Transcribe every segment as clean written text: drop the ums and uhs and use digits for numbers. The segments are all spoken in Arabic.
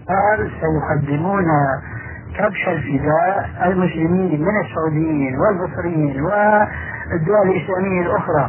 قال سيقدمون كبش الفداء المسلمين من السعوديين والمصريين والدول الإسلامية الأخرى،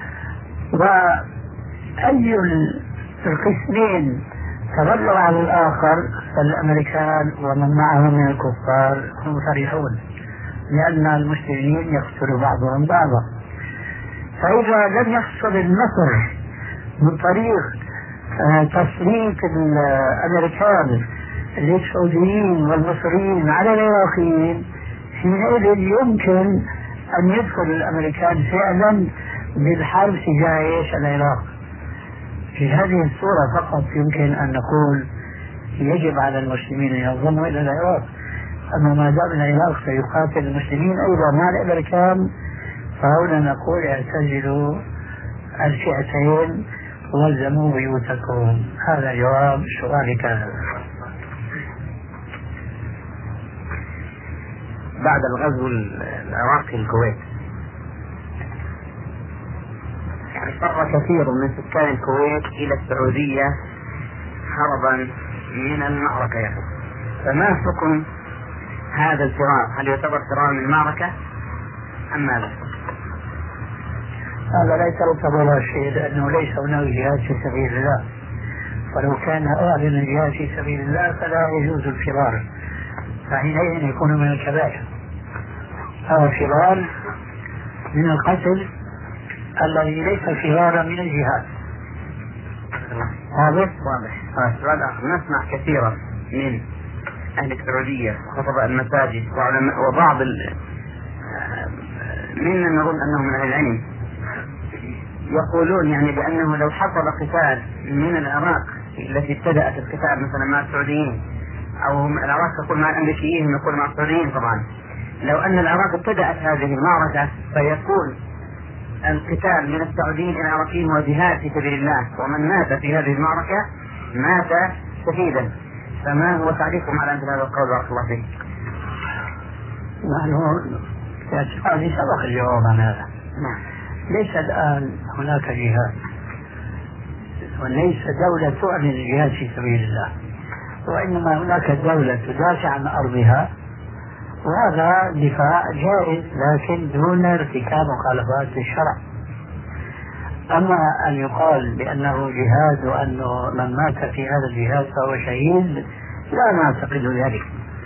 وأي القسمين تغلوا على الآخر فالأمريكان ومن معهم من الكفار هم فرحون، لأن المسلمين يقتل بعضهم بعضا. فإذا لم يحصل النصر من طريق تسليط الأمريكان للسعوديين والمصريين على العراقيين، حينئذ يمكن أن يدخل الأمريكان فعلا بالحرب تجاه جيش العراق. في هذه الصورة فقط يمكن أن نقول يجب على المسلمين أن ينضموا إلى العراق. أما ما دام العراق سيقاتل المسلمين أيضا مع الأمريكان، فهنا نقول اعتزلوا الفئتين والزموا بيوتكم. هذا جواب سؤالك هذا. بعد الغزو العراقي الكويت فر كثير من سكان الكويت إلى السعودية هربا من المعركة، فما حكم هذا الفرار؟ هل يعتبر فرار من المعركة أم ماذا؟ هذا لا يعتبر شيء، لأنه ليس هناك جهاد في سبيل الله، ولو كان أعلن الجهاد في سبيل الله فلا يجوز الفرار، فحينئذ يكون من الكبائر. هذا فرار من القتل الذي ليس فرارا من الجهاد. واضح؟ السؤال الآخر، نسمع كثيرا من أهل السعودية خطباء المساجد وبعض ممن نظن أنهم من أهل العلم يقولون يعني بأنه لو حصل قتال من العراق التي ابتدأت القتال مثلا مع السعوديين، أو العراق تقول مع الأمريكيين يقول مع السعوديين طبعا، لو أن العراق ابتدأت هذه المعركة فيكون القتال من السعوديين إلى العراقيين وجهاد في سبيل الله، ومن مات في هذه المعركة مات شهيدا. فما هو تعليقكم على مثل هذا القول؟ بارك الله فيك. نحن في اعتقادي سبق الجواب عن هذا. ليس الآن هناك جهاد، وليس دولة تعلن الجهاد في سبيل الله، وإنما هناك دولة تدافع عن أرضها، وهذا دفاع جائز لكن دون ارتكاب مخالفات الشرع. أما أن يقال بأنه جهاد وأنه من مات في هذا الجهاد فهو شهيد، لا نعتقد ذلك.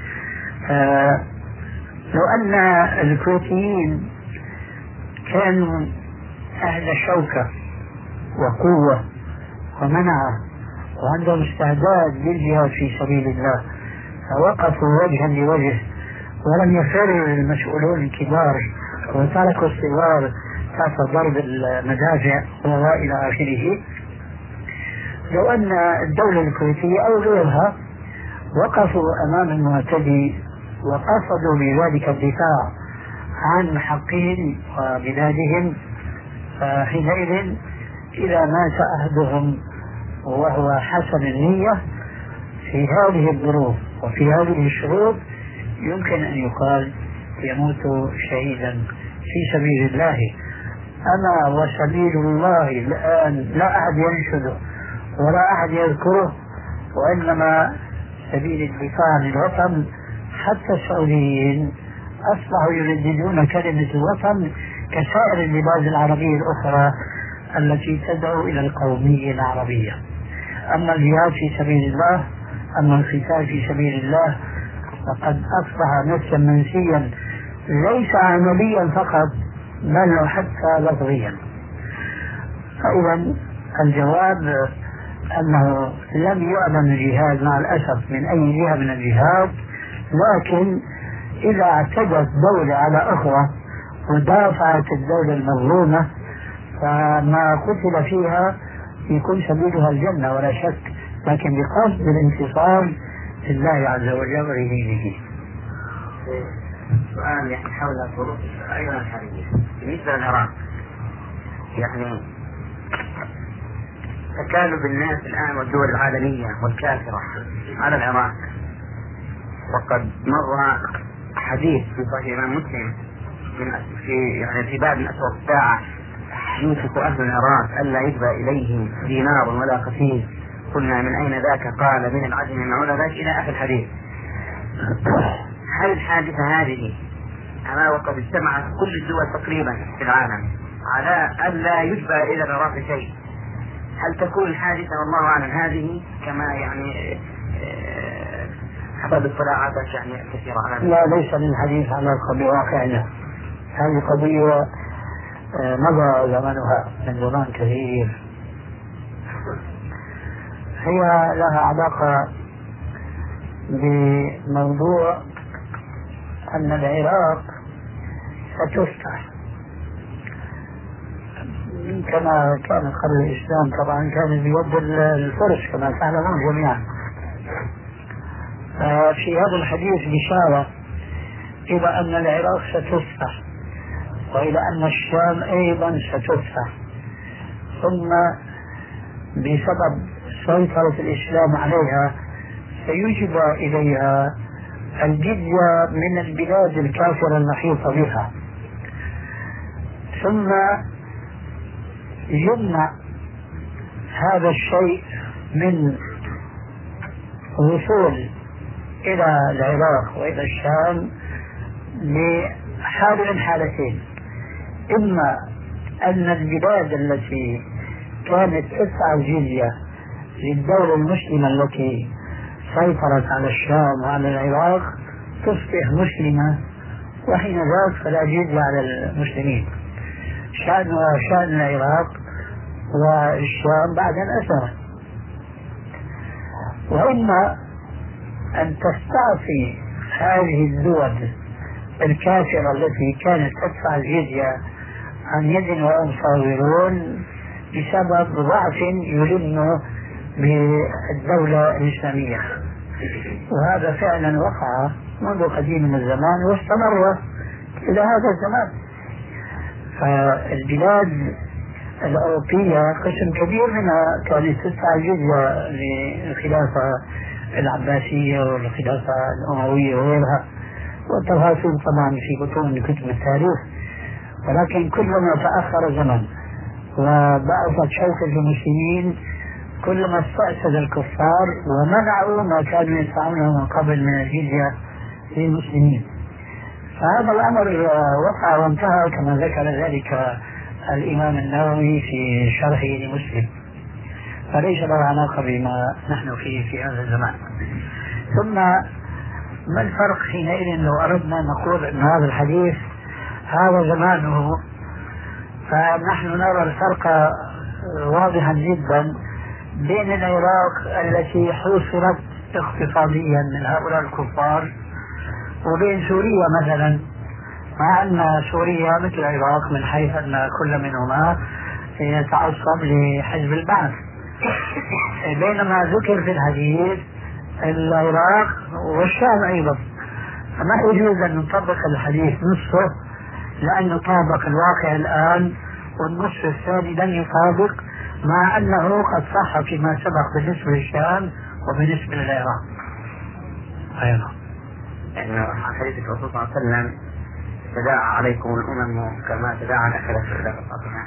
لو أن الكويتيين كانوا أهل شوكة وقوة ومنعة وعندهم استعداد للجهاد في سبيل الله، فوقفوا وجها لوجه ولم يفروا المسؤولون الكبار وتركوا الصغار تحت ضرب المدافع وإلى آخره، لو أن الدولة الكويتية أو غيرها وقفوا أمام المعتدي وقصدوا بذلك الدفاع عن حقهم وبلادهم، فحينئذ إذا مات أحدهم وهو حسن النية في هذه الظروف وفي هذه الشروط يمكن أن يقال يموت شهيدا في سبيل الله. أما وسبيل الله الآن لا أحد ينشده ولا أحد يذكره، وإنما سبيل الدفاع عن الوطن. حتى السعوديين أصبحوا يرددون كلمة الوطن كسائر البلاد العربية الأخرى التي تدعو إلى القومية العربية. أما الجهاد في سبيل الله، أما القتال في سبيل الله، فقد أصبح نفسا منسيا ليس عمليا فقط بل حتى لفظيا. فإذا الجواب أنه لم يؤمن الجهاد مع الأسف من أي جهة من الجهاد، لكن إذا اعتدت دولة على أخرى ودافعت الدولة المظلومة فما قتل فيها يكون سبيلها الجنة ولا شك، لكن بقصد الانتصار لله عز وجل ولدينه. سؤال يعني حول الظروف أيضا الحالية بالنسبة للعراق، يعني تكالب الناس الآن والدول العالمية والكافرة على العراق، وقد مر حديث في صحيح الإمام مسلم في باب من أسوأ الساعة يوشك أهل العراق ألا يجبى إليهم دينار ولا قتيل قلنا من أين ذاك قال من العجم معون ذاك إلى آخر الحديث. هل الحادثة هذه أما وقد اجتمعت كل الدول تقريبا في العالم على أن لا يجبى إلى العراق شيء، هل تكون الحادثة والله أعلم هذه كما يعني حسب الاطلاعات يعني كثيرة على لا، ليس للحديث علاقة بواقعنا. هذه قضية مضى زمنها من زمان كثير، هي لها علاقة بموضوع أن العراق ستفتح كما كان قبل الإسلام. طبعا كان بيد الفرس كما تعلمون جميعا. في هذا الحديث بشارة إلى أن العراق ستفتح وإلى أن الشام أيضا ستفتح، ثم بسبب سيطرة الإسلام عليها سيجبى إليها الجزية من البلاد الكافرة المحيطة بها، ثم يمنع هذا الشيء من الوصول إلى العراق وإلى الشام لحال من حالتين: إما أن البلاد التي كانت تدفع الجزية للدولة المسلمة التي سيطرت على الشام وعلى العراق تصبح مسلمة، وحين ذاك فلا جزية على المسلمين، شأنها شأن العراق والشام بعد الأسرة. وإما أن تستعصي هذه الدول الكافرة التي كانت تدفع الجزية عن يد وهم صاغرون بسبب ضعف يلم بالدولة الإسلامية، وهذا فعلا وقع منذ قديم من الزمان واستمر إلى هذا الزمان. فالبلاد الأوروبية قسم كبير منها كانت تدفع جزية للخلافة العباسية والخلافة الأموية وغيرها، والتفاصيل طبعا في بطون كتب التاريخ. ولكن كلما تأخر الزمن وضعفت شوكة المسلمين كلما استأسد الكفار ومنعوا ما كانوا يدفعونه من قبل من الجزية للمسلمين. فهذا الأمر وقع وانتهى كما ذكر ذلك الإمام النووي في شرحه لمسلم، فليس له علاقة بما نحن فيه في هذا الزمان. ثم ما الفرق حينئذ لو أردنا نقول أن هذا الحديث هذا زمانه؟ فنحن نرى الفرق واضحا جدا بين العراق التي حوصرت اقتصاديا من هؤلاء الكفار وبين سوريا مثلا، مع أن سوريا مثل العراق من حيث أن كل منهما يتعصب لحزب البعث، بينما ذكر في الحديث العراق والشام أيضا. فما يجوز أن نطبق الحديث نصفه لأن يطابق الواقع الآن، والنصف الثاني لن يطابق، مع أنه قد صح فيما سبق بالنسبة للشام وبالنسبة للعراق. أيضا حديث الرسول صلى الله عليه وسلم: تداعى عليكم الأمم كما تداعى الأكلة في الفاطمة.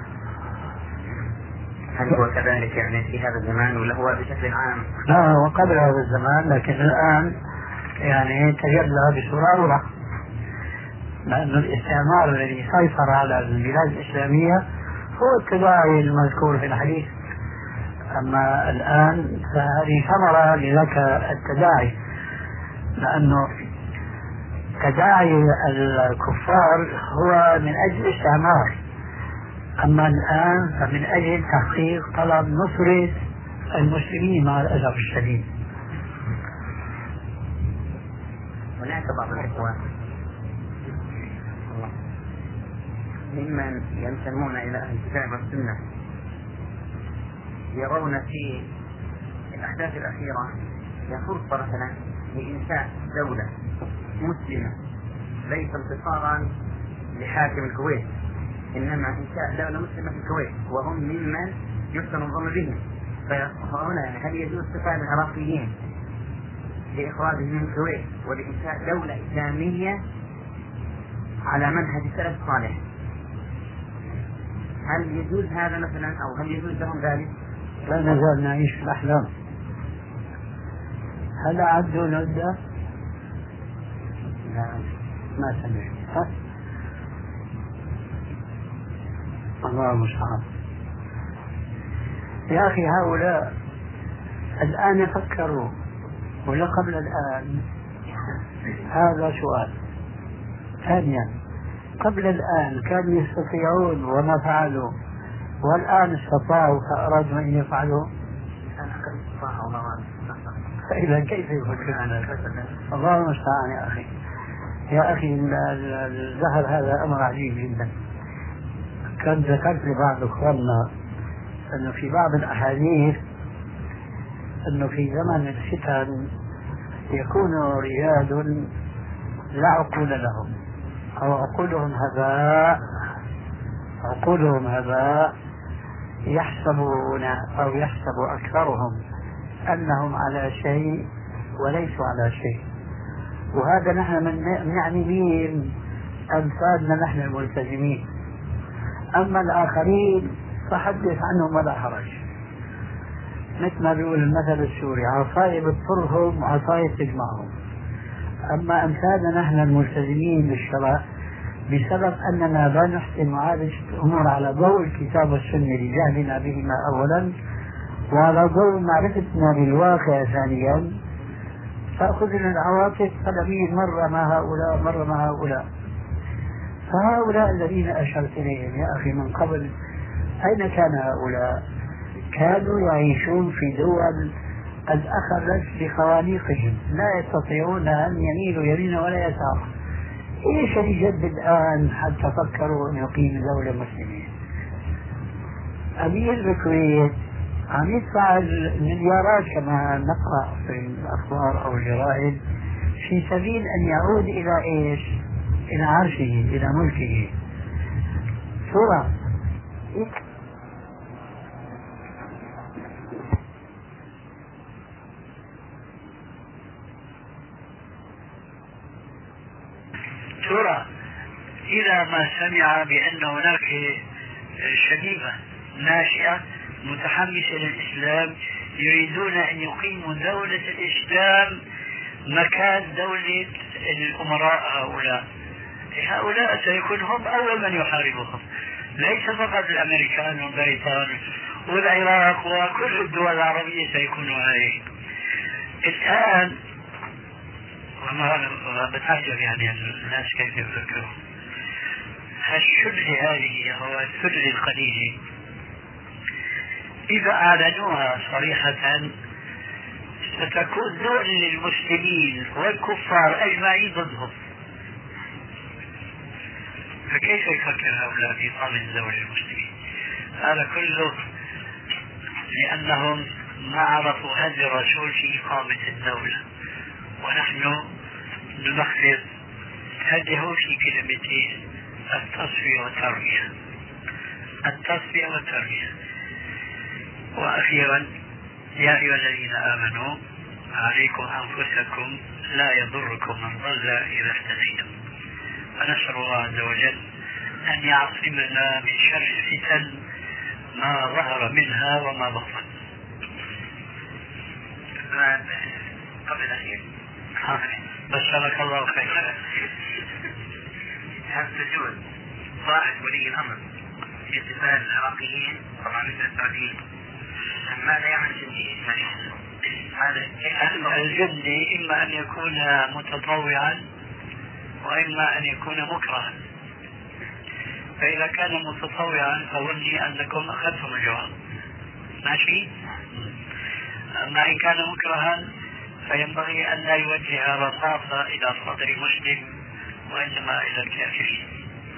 هل هو كذلك يعني في هذا الزمان ولا هو بشكل عام؟ لا، هو قبل هذا الزمان، لكن الآن يعني تجلى بصورة أوضح، لأن الاستعمار الذي سيطر على البلاد الإسلامية هو التداعي المذكور في الحديث. أما الآن فهذه ثمرة لذاك التداعي، لأنه تداعي الكفار هو من أجل الاستعمار، أما الآن فمن أجل تحقيق طلب نصرة المسلمين مع الأسف الشديد. هناك بعض الإخوان ممن ينتمون إلى أهل الكتاب والسنة يرون في الأحداث الأخيرة فرصة مثلا لإنشاء دولة مسلمة ليس انتصارا لحاكم الكويت، إنما إنشاء دولة مسلمة في الكويت، وهم ممن يحسن الظن بهم. فهنا هل يجوز استفادة العراقيين لإخراجهم من الكويت ولإنشاء دولة إسلامية على منهج السلف الصالح؟ هل يجوز هذا مثلا، أو هل يجوز لهم ذلك؟ لا نزال نعيش في الأحلام. هل عدوا نده؟ لا ما سمعت. الله المستعان. يا أخي هؤلاء الآن يفكروا ولا قبل الآن؟ هذا سؤال. ثانيا، قبل الآن كانوا يستطيعون وما فعلوا، والآن استطاعوا فأرادوا أن يفعلوا. فإذا كيف يفكرون؟ الله المستعان. يا أخي يا أخي الزهر هذا أمر عجيب جدا. كان ذكرت لبعض إخواننا أنه في بعض الأحاديث أنه في زمن الفتن يكون رجال لا عقول لهم، أو عقولهم هباء يحسبون أو يحسب أكثرهم أنهم على شيء وليسوا على شيء. وهذا نحن يعني مين؟ أمثالنا نحن الملتزمين. أما الآخرين فحدث عنهم ولا حرج، مثل ما بيقول المثل السوري: عصاية بتطرهم وعصاية تجمعهم. أما أمثالنا نحن الملتزمين بالشرع بسبب أننا لا نحسن معالجة الأمور على ضوء الكتاب والسنة لجهلنا بهما أولا، وعلى ضوء معرفتنا بالواقع ثانيا، تأخذنا العواطف فنميل مرة مع هؤلاء مرة مع هؤلاء. فهؤلاء الذين أشرت إليهم يا أخي من قبل أين كان هؤلاء؟ كانوا يعيشون في دول قد أخذت بخوانيقهم، لا يستطيعون أن يميلوا يمينا ولا يسارا. إيش اللي جد الآن حتى فكروا أن يقيموا دولة مسلمين؟ أمير الكويت عم يدفع المليارات كما نقرأ في الأخبار أو الجرائد في سبيل أن يعود إلى إيش؟ إلى عرشه، إلى ملكه. ترى إذا ما سمع بأن هناك شبيبة ناشئة متحمسة للإسلام يريدون أن يقيموا دولة الإسلام مكان دولة الأمراء هؤلاء سيكون هم أول من يحاربهم، ليس فقط الأمريكان والبريطان والعراق وكل الدول العربية سيكونوا عليه. الآن وما بتعجب يعني الناس كيف يفكرون. الشبهة هذه هو الثلج القليل إذا أعلنوها صريحة ستكون دول للمسلمين والكفار أجمعين ضدهم. فكيف يفكر هؤلاء في إقامة دولة للمسلمين؟ هذا كله لأنهم ما عرفوا هدي الرسول في إقامة الدولة، ونحن نلخص هديه في كلمتين: التصفية والتربية. التصفية والتربية. وأخيرا: يا أيها الذين آمنوا عليكم أنفسكم لا يضركم من ضل إذا اهتديتم. فنسأل الله عز وجل أن يعصمنا من شر الفتن ما ظهر منها وما بطن. قبل الأخير بشرك الله خيرا. هل تجوز طاعة ولي الأمر في احتفال العراقيين طبعا مثل السعوديين؟ ماذا يعمل الجندي؟ هذا الجندي إما أن يكون متطوعا وإما أن يكون مكرها. فإذا كان متطوعا فظني أنكم أخذتم الجواب ماشي. أما إن كان مكرها فينبغي أن لا يوجه رصاصة إلى صدر مسلم وإنما إلى الكافرين.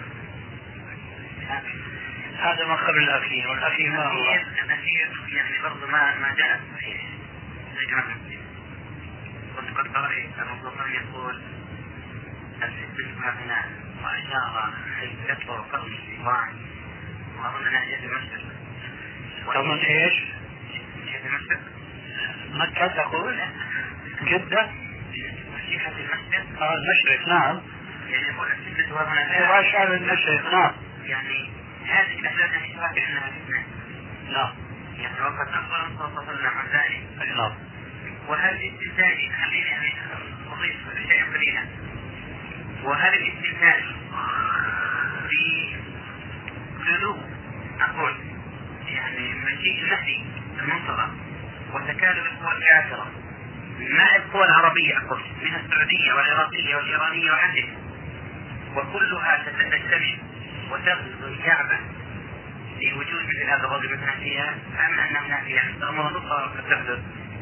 هذا ما قبل الأخير. والأخير ما هو؟ الأخير يعني برضو ما جاء صحيح زي جماعة المسلمين. كنت قد قرأت المنظمة يقول الفتنة بناء وإشارة حيث يطلع قرن الإيمان، وأظن أنها جهة المشرق. طبعا إيش؟ جهة المشرق مكة تقول؟ جدة؟ جهة المشرق؟ المشرق نعم. يعني يقول الفتنة وهنا وأشار المشرق نعم. يعني هذه الأحداث يعني تواقع أنها فتنة. نعم. يعني وقد أخبر صلى الله عليه وسلم عن ذلك. نعم. وهل الاستثناء خليني أضيف شيء قليلا، وهل الاستثناء في غلو أقول يعني مجيء النهي المنتظر وتكالب القوى الكافرة مع القوى العربية أقول من السعودية والعراقية والإيرانية وعندها وكلها تجتمع وتغزو الكعبة لوجود مثل هذا الرجل مثلا فيها أم أنه نافيا أمر نصر قد تحدث؟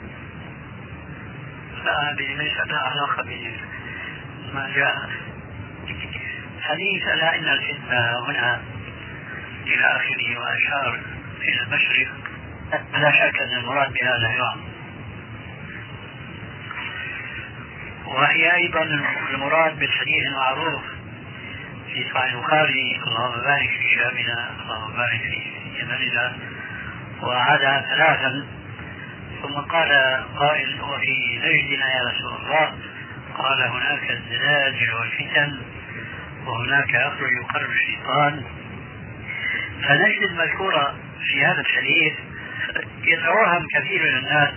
لا، هذه ليس لها علاقة بما جاء حديث ألا إن الفتنة هنا إلى آخره وأشار إلى المشرق. لا شك أن المراد بها العراق، وهي أيضا المراد بالحديث المعروف في صحيح البخاري: اللهم بارك في شامنا، اللهم بارك في يمننا، وعادها ثلاثا. ثم قال قائل: وفي نجدنا يا رسول الله؟ قال: هناك الزلازل والفتن، وهناك يخرج قرن الشيطان. فنجد المذكورة في هذا الحديث يتوهم كثير من الناس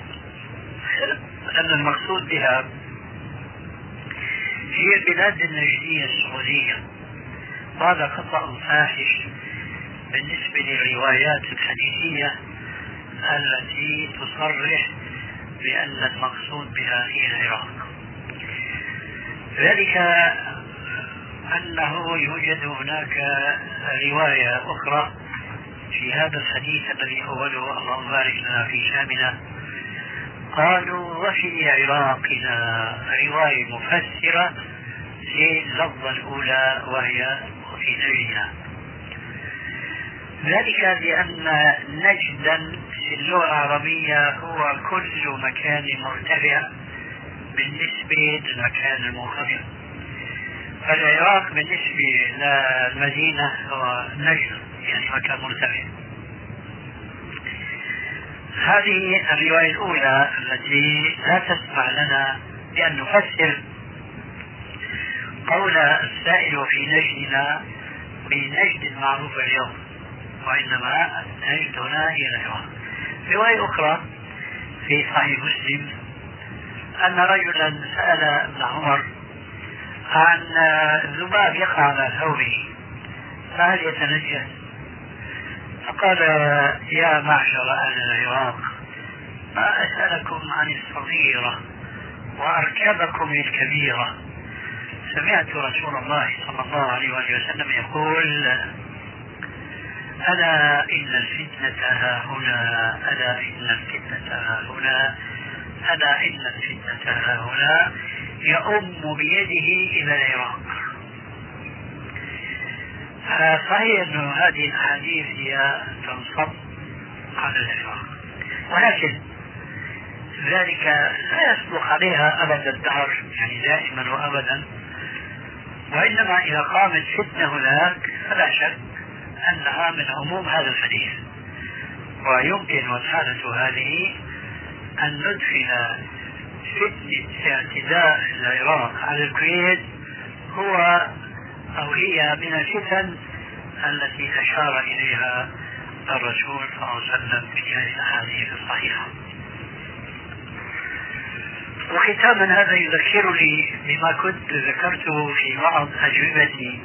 أن المقصود بها هي البلاد النجدية السعودية، وهذا خطأ فاحش بالنسبة للروايات الحديثية التي تصرح بأن المقصود بها هي العراق. ذلك أنه يوجد هناك رواية أخرى في هذا الحديث الذي أوله: اللهم بارك لنا في شامنا، قالوا وفي عراقنا، رواية مفسرة لللفظة الأولى وهي وفي نجدنا. ذلك لأن نجدا في اللغة العربية هو كل مكان مرتفع بالنسبة للمكان المنخفض، فالعراق بالنسبة للمدينة هو نجد يعني مكان مرتفع. هذه الرواية الأولى التي لا تسمح لنا بأن نفسر قول السائل في نجدنا بنجد المعروف اليوم، وإنما نجد هنا هي العراق. رواية أخرى في صحيح مسلم أن رجلا سأل ابن عمر عن ذباب يقع على ثوبه فهل يتنجس؟ فقال: يا معشر أهل العراق، ما أسألكم عن الصغيرة وأركبكم الكبيرة. سمعت رسول الله صلى الله عليه وسلم يقول: ألا إن الفتنة ها هنا، ألا إن الفتنة ها هنا، ألا إن الفتنة ها هنا، يؤم بيده إلى العراق. صحيح أن هذه الأحاديث هي تنصب على العراق، ولكن ذلك لا يصدق عليها أبدا الدهر، يعني دائما وأبدا، وإنما إذا قامت فتنة هناك فلا شك أنها من عموم هذا الحديث. ويمكن والحالة هذه أن ندخل فتنة اعتداء العراق على الكويت هو أو هي من الفتن التي أشار إليها الرسول صلى الله عليه وسلم في هذه الأحاديث الصحيحة. وختاما هذا يذكرني بما كنت ذكرته في بعض أجوبتي،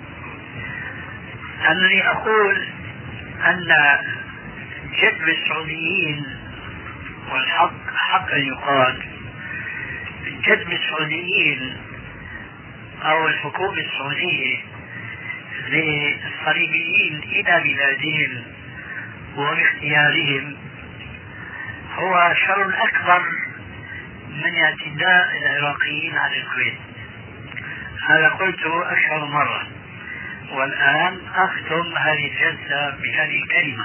أنني أقول أن جذب السعوديين، والحق حق أن يقال، جذب السعوديين أو الحكومة السعودية للصليبيين إلى بلادهم واختيارهم هو شر أكبر من اعتداء العراقيين على الكويت. هذا قلته أكثر مرة، والآن أختم هذه الجلسة بهذه الكلمة،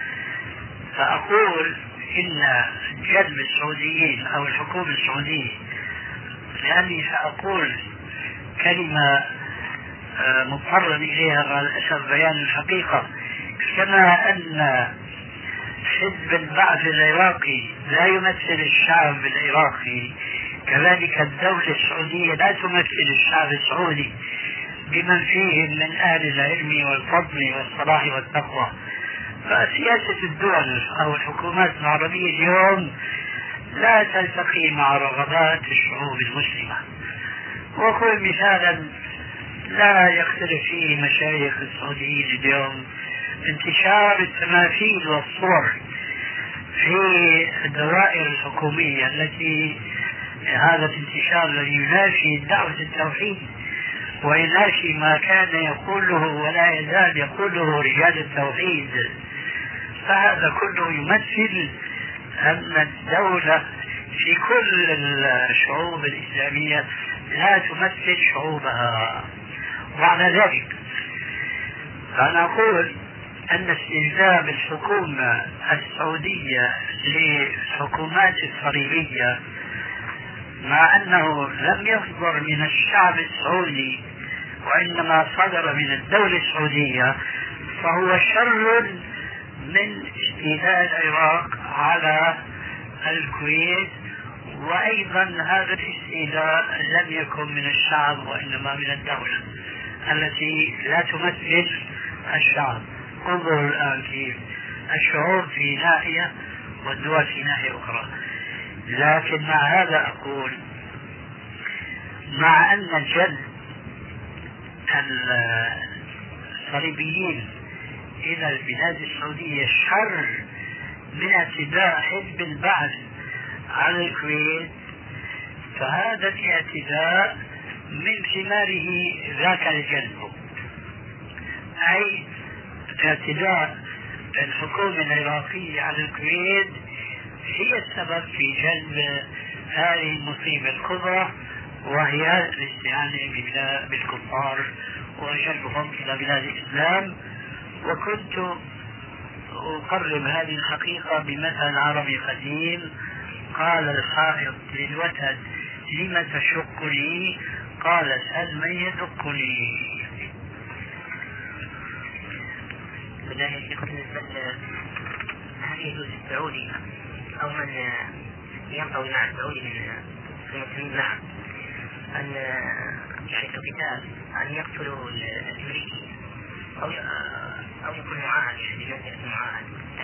فأقول إن جذب السعوديين أو الحكومة السعودية، لأني سأقول كلمة مضطرا إليها مع الأسف بيان الحقيقة، كما أن حزب البعث العراقي لا يمثل الشعب العراقي، كذلك الدولة السعودية لا تمثل الشعب السعودي بمن فيهم من أهل العلم والفضل والصلاح والتقوى. فسياسة الدول أو الحكومات العربية اليوم لا تلتقي مع رغبات الشعوب المسلمة. وكل مثالا لا يختلف فيه مشايخ السعوديين اليوم انتشار التماثيل والصور في الدوائر الحكومية التي هذا الانتشار الذي ينافي دعوة التوحيد وينافي ما كان يقوله ولا يزال يقوله رجال التوحيد. فهذا كله يمثل أن الدولة في كل الشعوب الإسلامية لا تمثل شعوبها. وعلى ذلك فأنا أقول أن استلزام الحكومة السعودية للحكومات الصليبية مع أنه لم يصدر من الشعب السعودي وإنما صدر من الدولة السعودية، فهو شر من استيلاء العراق على الكويت. وأيضا هذا الاستيلاء لم يكن من الشعب وإنما من الدولة التي لا تمثل الشعب. انظروا الآن كيف الشعوب في ناحية والدول في ناحية أخرى. لكن مع هذا أقول مع أن جلب الصليبيين إلى البلاد السعودية شر من اعتداء حزب البعث على الكويت، فهذا الاعتداء من ثماره ذاك الجلب، أي اعتداء الحكومة العراقية على الكويت هي السبب في جلب هذه المصيبة الكبرى، وهي الاستعانة بالكفار وجلبهم إلى بلاد الإسلام. وكنت أقرب هذه الحقيقة بمثل عربي قديم قال الحائط للوتد لم تشقني؟ قال سل من يدقني. بداية هل يجوز السعودي أو من ينطوي مع السعودي من المسلمين معه أن يعني في القتال أن يقتلوا الأمريكي أو يكون معاهد بمنزلة معاهد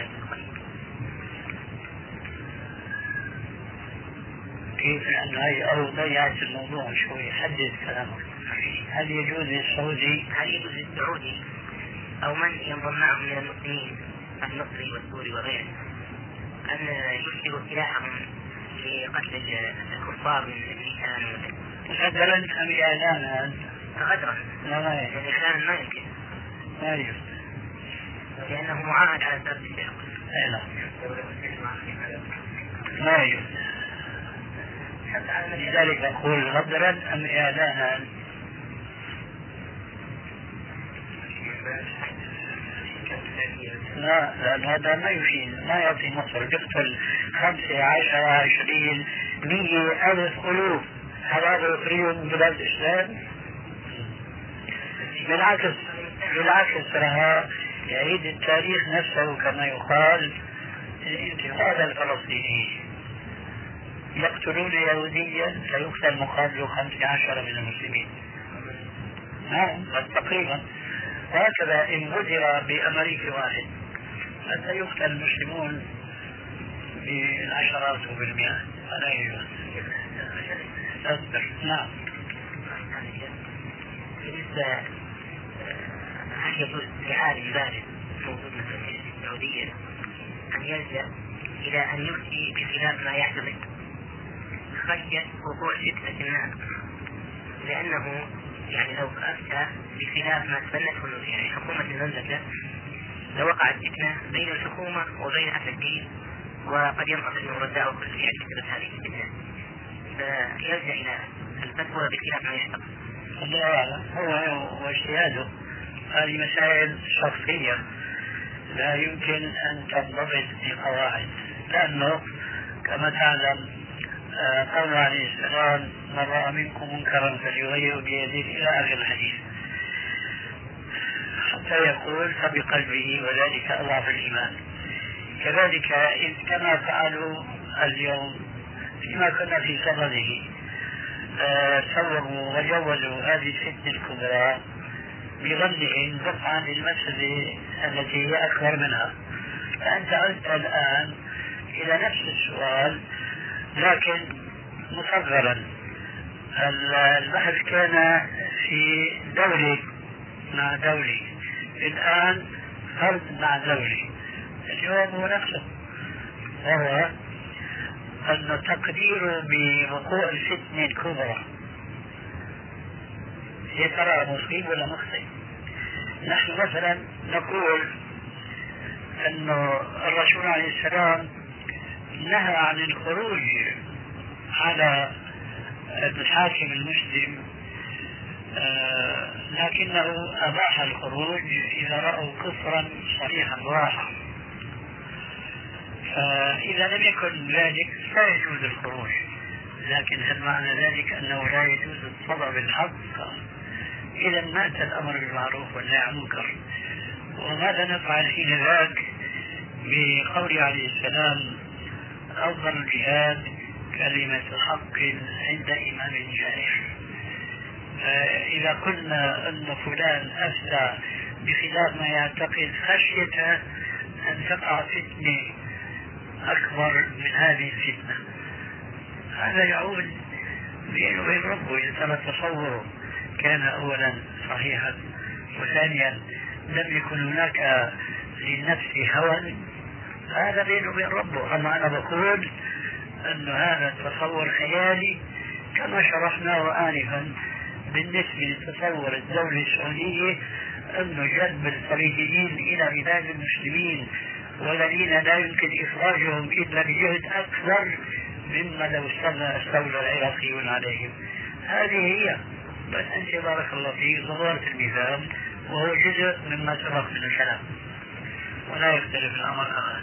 كيف؟ لأن هاي أو ضيعت الموضوع شوي. حدث كلامك. هل يجوز للسعودي أو من ينضم معهم من المسلمين المصري والسوري وغيره أن يشيروا سلاحهم لقتل الكفار من الإنسان غدرا أم إعلانا؟ غدرا. لا إعلانا ما يمكن. لا يمكن لأنه معاهد على أساس الشرق. لا ما يمكن. لذلك أقول غدرا أم إعلانا. لا لأن هذا ما يفيد، ما يعطي مصر يقتل 5 10 20 100 ألف ألوف. هل هذا يخرجهم من بلاد الإسلام؟ بالعكس ترى يعيد التاريخ نفسه كما يقال الانتقال الفلسطيني. يقتلون يهوديا فيقتل مقابله 15 من المسلمين. نعم تقريبا. وهكذا إن غدر بأمريكي واحد فسيقتل المسلمون بالعشرات وبالمئات. فلا يجوز. نعم. بالنسبة هل يجوز لعالم بارد موجود مثلا في السعودية أن يلجأ إلى أن يفتي بخلاف ما يعتقد خشية وقوع فتنة ما؟ لأنه يعني لو أفتى بخلاف ما تبنته يعني حكومة المملكة لوقعت فتنة بين الحكومة وبين أهل الدين، وقد ينقص الرداء وكل شيء بسبب هذه الفتنة، فيلجأ إلى الفتوى بخلاف ما يعتقد. الله أعلم. هو واجتهاده. هذه مسائل شخصية لا يمكن أن تنضبط بقواعد، لأنه كما تعلم قول عليه السلام من رأى منكم منكرا فليغيره بيده إلى آخر الحديث، حتى يقول فبقلبه وذلك أضعف الإيمان. كذلك إذ كما فعلوا اليوم فيما كنا في صدده صوروا وجولوا هذه الفتنة الكبرى بظنهم دفعا للمفسدة التي هي أكبر منها. فأنت عدت الآن إلى نفس السؤال لكن مصغرا. البحث كان في دولي مع دولي، الآن فرد مع دولي. اليوم هو نفسه، وهو أن تقديره بوقوع الفتنة الكبرى يا ترى مصيب ولا مخطئ. نحن مثلا نقول أن الرسول عليه السلام نهى عن الخروج على الحاكم المسلم، لكنه أباح الخروج إذا رأوا كفرا صريحا واضحا. فإذا لم يكن ذلك لا يجوز الخروج، لكن هل معنى ذلك أنه لا يجوز الصدع بالحق؟ إذا مات الأمر بالمعروف والنهي عن المنكر. وماذا نفعل حين ذاك بقول عليه السلام أفضل الجهاد كلمة حق عند إمام جائر؟ إذا قلنا أن فلان أفتى بخلاف ما يعتقد خشية أن تقع فتنة أكبر من هذه الفتنة، هذا يعود بينه وبين ربه. إذا كان تصوره كان أولا صحيحا، وثانيا لم يكن هناك للنفس هوى، هذا بينه وبين ربه. أما أنا بقول أن هذا التصور خيالي كما شرحناه آنفا بالنسبة لتصور الدولة السعودية أن جلب الخليجيين إلى بلاد المسلمين والذين لا يمكن إخراجهم إلا بجهد أكبر مما لو استولى العراقيون عليهم. هذه هي. بس أنت بارك الله فيك ظهرت المثال وهو جزء مما سبق من الكلام، ولا يختلف الأمر أبدا.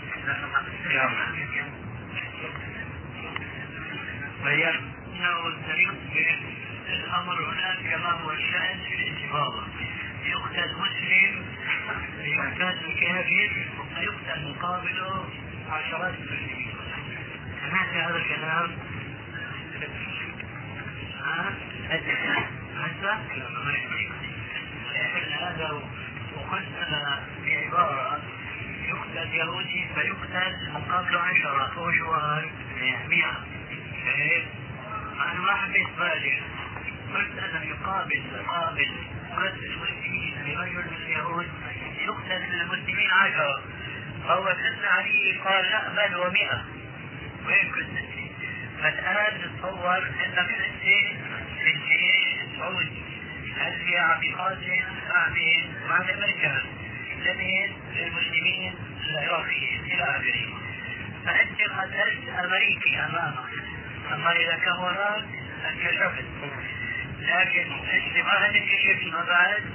بيان أنه الطريق الأمر هناك كما هو الشأن في الانتفاضة، يقتل مسلم يقتل الكافر ويقتل مقابله عشرات المسلمين. سمعت هذا الكلام؟ هذا وقلت أنا بعبارة يقتل يهودي فيقتل مقابله 10 فوجوال 100. أنا ما حبيت بالي، قلت أنا يقابل قتل المسلمين لرجل من اليهود يقتل من المسلمين 10. فهو سألنا عليه قال لا بل و100. وين كنت انت؟ فالآن نتصور أنك أنت في الجيش السعودي، هل في اعتقاد مع الأمريكان لمن المسلمين العراقيين إلى آخره، فأنت قتلت أمريكي أمامك. أما إذا كان وراك انكشفت، لكن أنت ما هتنكشف ما بعد،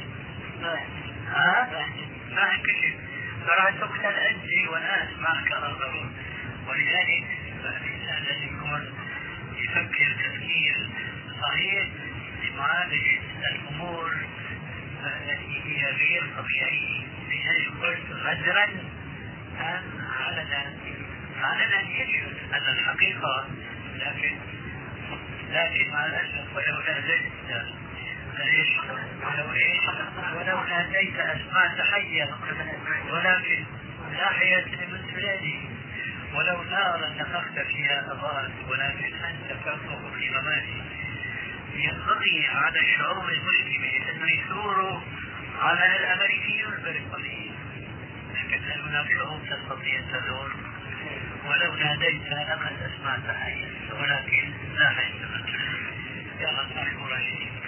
ما هتنكشف، فراح تقتل أنت وناس معك آخرون. ولذلك الإنسان لازم يكون يفكر تفكير صحيح لمعالجة الأمور التي هي غير طبيعية. لذلك قلت غدرا أم علنا يجب أن الحقيقة، لكن مع الأسف ولو ناديت أسماء تحية، ولكن ناحية من بلادي، ولو نارا نفخت فيها أضاءت، ولكن أنت تنفخ في مماتي. ينبغي على الشعوب المسلمة أنه يثوروا على الأمريكيين والبريطانيين، لكن هل هناك شعوب تستطيع أن تثور؟ ولو ناديت لقد أسمعت حيا، ولكن لا حيث. يلا نحن رشيد.